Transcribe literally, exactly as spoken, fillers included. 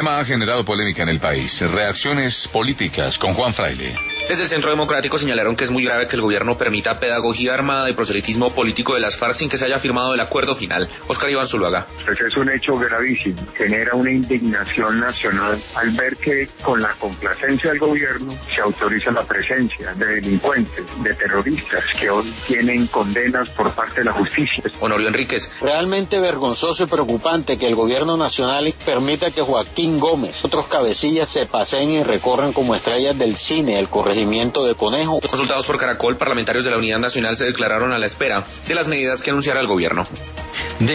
arma ha generado polémica en el país. Reacciones políticas con Juan Fraile. Desde el Centro Democrático señalaron que es muy grave que el gobierno permita pedagogía armada y proselitismo político de las FARC sin que se haya firmado el acuerdo final. Oscar Iván Zuluaga. Pues es un hecho gravísimo. Genera una indignación nacional al ver que con la complacencia del gobierno se autoriza la presencia de delincuentes, de terroristas que hoy tienen condenas por parte de la justicia. Honorio Enríquez. Realmente vergonzoso y preocupante que el gobierno nacional permita que Joaquín Gómez, otros cabecillas se paseen y recorran como estrellas del cine el corregimiento de Conejo. Consultados por Caracol, parlamentarios de la Unidad Nacional se declararon a la espera de las medidas que anunciará el gobierno.